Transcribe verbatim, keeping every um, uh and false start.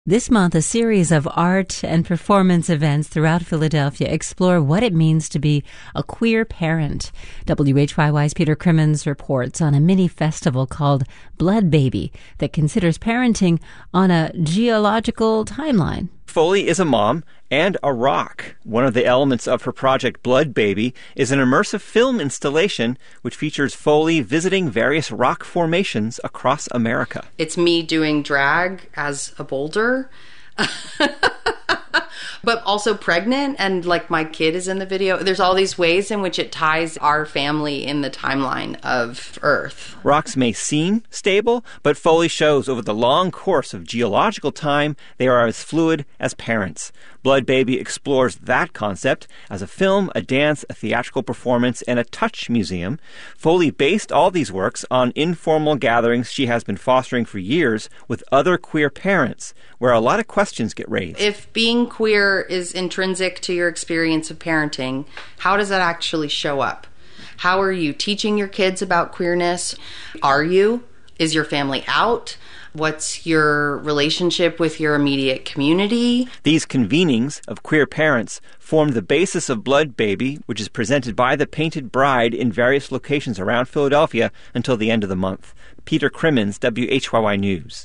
This month, a series of art and performance events throughout Philadelphia explore what it means to be a queer parent. W H Y Y's Peter Crimmins reports on a mini festival called Blood Baby that considers parenting on a geological timeline. Foley is a mom and a rock. One of the elements of her project, Blood Baby, is an immersive film installation which features Foley visiting various rock formations across America. It's me doing drag as a boulder, but also pregnant, and like my kid is in the video. There's all these ways in which it ties our family in the timeline of Earth. Rocks may seem stable, but Foley shows over the long course of geological time they are as fluid as parents. Blood Baby explores that concept as a film, a dance, a theatrical performance, and a touch museum. Foley based all these works on informal gatherings she has been fostering for years with other queer parents, where a lot of questions get raised. If being queer is intrinsic to your experience of parenting, how does that actually show up? How are you teaching your kids about queerness? Are you? Is your family out? What's your relationship with your immediate community? These convenings of queer parents form the basis of Blood Baby, which is presented by the Painted Bride in various locations around Philadelphia until the end of the month. Peter Crimmins, W H Y Y News.